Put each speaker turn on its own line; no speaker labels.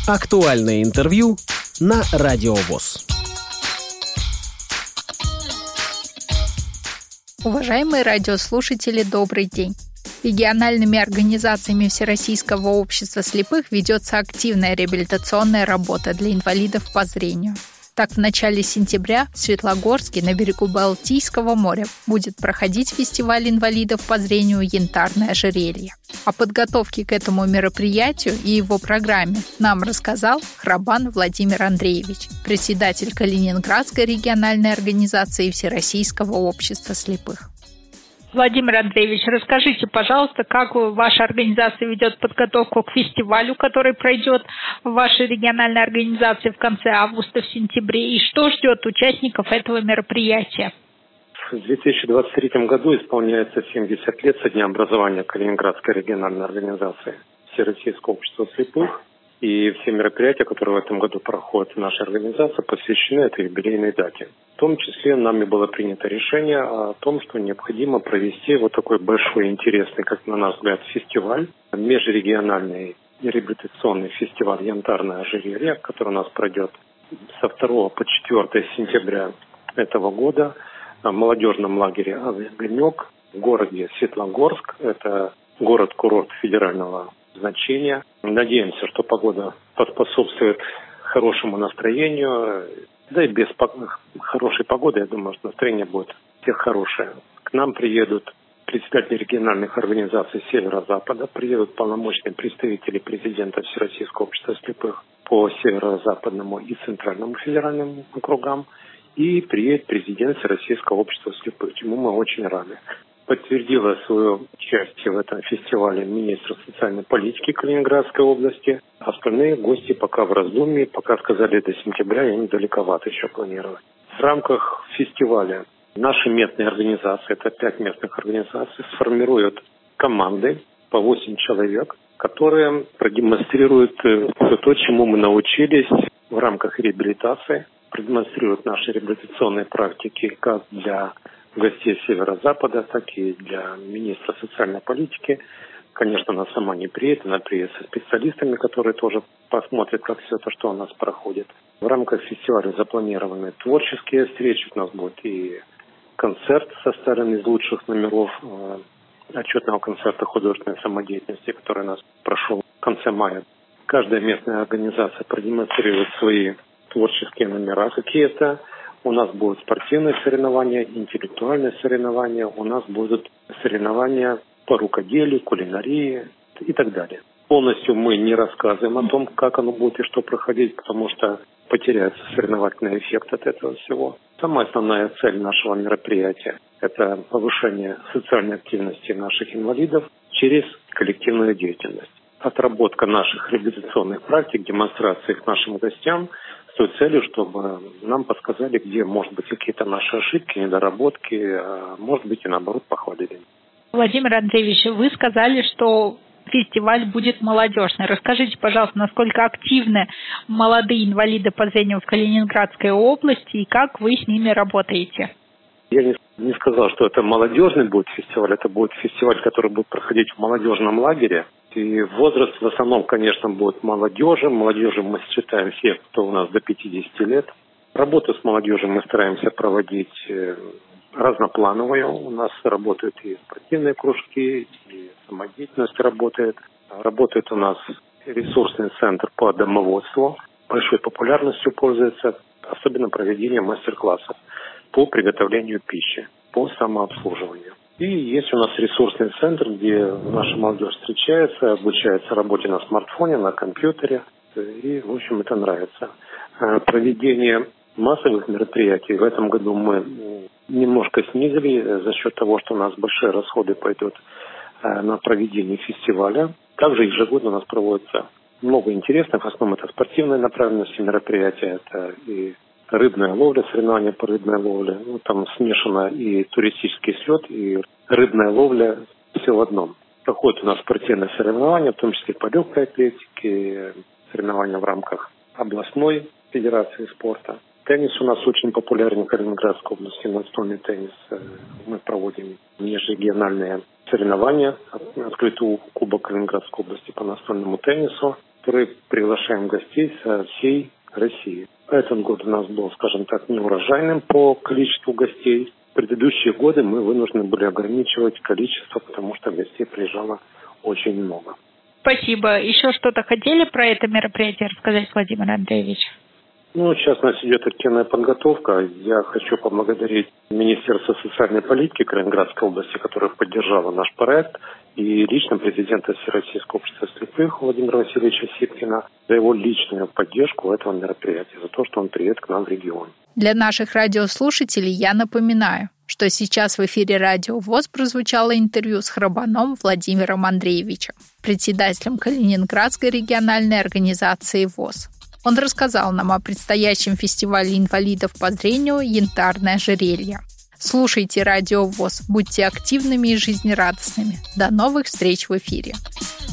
Актуальное интервью на Радио ВОС.
Уважаемые радиослушатели, добрый день. Региональными организациями Всероссийского общества слепых ведется активная реабилитационная работа для инвалидов по зрению. Так, в начале сентября в Светлогорске на берегу Балтийского моря будет проходить фестиваль инвалидов по зрению «Янтарное ожерелье». О подготовке к этому мероприятию и его программе нам рассказал Храбан Владимир Андреевич, председатель Калининградской региональной организации Всероссийского общества слепых. Владимир Андреевич, расскажите, пожалуйста, как ваша организация ведет подготовку к фестивалю, который пройдет в вашей региональной организации в конце августа, в сентябре, и что ждет участников этого мероприятия?
В 2023 году исполняется 70 лет со дня образования Калининградской региональной организации Всероссийского общества слепых. И все мероприятия, которые в этом году проходят в нашей организации, посвящены этой юбилейной дате. В том числе нами было принято решение о том, что необходимо провести вот такой большой, интересный, как на наш взгляд, фестиваль, межрегиональный реабилитационный фестиваль «Янтарное ожерелье», который у нас пройдет со 2 по 4 сентября этого года в молодежном лагере «Огонек» в городе Светлогорск. Это город-курорт федерального значения. Надеемся, что погода поспособствует хорошему настроению. Да и без хорошей погоды, я думаю, что настроение будет у всех хорошее. К нам приедут председатели региональных организаций Северо-Запада, приедут полномочные представители президента Всероссийского общества слепых по Северо-Западному и Центральному федеральным округам, и приедет президент Всероссийского общества слепых, чему мы очень рады. Подтвердила свое участие в этом фестивале министр социальной политики Калининградской области. Остальные гости пока в раздумье, пока сказали до сентября, и они далековато еще планировать. В рамках фестиваля наши местные организации, это 5 местных организаций, сформируют команды по 8 человек, которые продемонстрируют все то, чему мы научились в рамках реабилитации, продемонстрируют наши реабилитационные практики как для гостей Северо-Запада, так и для министра социальной политики. Конечно, она сама не приедет, она приедет со специалистами, которые тоже посмотрят, как все это, что у нас проходит. В рамках фестиваля запланированы творческие встречи, у нас будет и концерт, составленный из лучших номеров отчетного концерта художественной самодеятельности, который у нас прошел в конце мая. Каждая местная организация продемонстрирует свои творческие номера какие-то. У нас будут спортивные соревнования, интеллектуальные соревнования, у нас будут соревнования по рукоделию, кулинарии и так далее. Полностью мы не рассказываем о том, как оно будет и что проходить, потому что потеряется соревновательный эффект от этого всего. Самая основная цель нашего мероприятия – это повышение социальной активности наших инвалидов через коллективную деятельность. Отработка наших реабилитационных практик, демонстрация их нашим гостям с той целью, чтобы нам подсказали, где, может быть, какие-то наши ошибки, недоработки, а может быть, и наоборот, похвалили.
Владимир Андреевич, вы сказали, что фестиваль будет молодежный. Расскажите, пожалуйста, насколько активны молодые инвалиды по зрению в Калининградской области и как вы с ними работаете?
Я не сказал, что это молодежный будет фестиваль, это будет фестиваль, который будет проходить в молодежном лагере. И возраст в основном, конечно, будет молодежи. Молодежи мы считаем всех, кто у нас до 50 лет. Работу с молодежью мы стараемся проводить разноплановую. У нас работают и спортивные кружки, и самодеятельность работает. Работает у нас ресурсный центр по домоводству. Большой популярностью пользуется, особенно проведение мастер-классов по приготовлению пищи, по самообслуживанию. И есть у нас ресурсный центр, где наша молодежь встречается, обучается работе на смартфоне, на компьютере. И, в общем, это нравится. Проведение массовых мероприятий в этом году мы немножко снизили за счет того, что у нас большие расходы пойдут на проведение фестиваля. Также ежегодно у нас проводится много интересных, в основном это спортивные направленности мероприятия, это и рыбная ловля, соревнования по рыбной ловле. Там смешано и туристический слет, и рыбная ловля, все в одном. Проходят у нас спортивные соревнования, в том числе по легкой атлетике, соревнования в рамках областной федерации спорта. Теннис у нас очень популярен в Калининградской области, настольный теннис. Мы проводим межрегиональные соревнования, открытый кубок Калининградской области по настольному теннису. который приглашаем гостей со всей России. Этот год у нас был, скажем так, неурожайным по количеству гостей. В предыдущие годы мы вынуждены были ограничивать количество, потому что гостей приезжало очень много.
Спасибо. Еще что-то хотели про это мероприятие рассказать, Владимир Андреевич?
Сейчас у нас идет активная подготовка. Я хочу поблагодарить Министерство социальной политики Калининградской области, которое поддержало наш проект, и лично президента Всероссийского общества слепых Владимира Васильевича Сипкина за его личную поддержку этого мероприятия, за то, что он приедет к нам в регион.
Для наших радиослушателей я напоминаю, что сейчас в эфире Радио ВОС прозвучало интервью с Храбаном Владимиром Андреевичем, председателем Калининградской региональной организации ВОС. Он рассказал нам о предстоящем фестивале инвалидов по зрению «Янтарное ожерелье». Слушайте Радио ВОС, будьте активными и жизнерадостными. До новых встреч в эфире.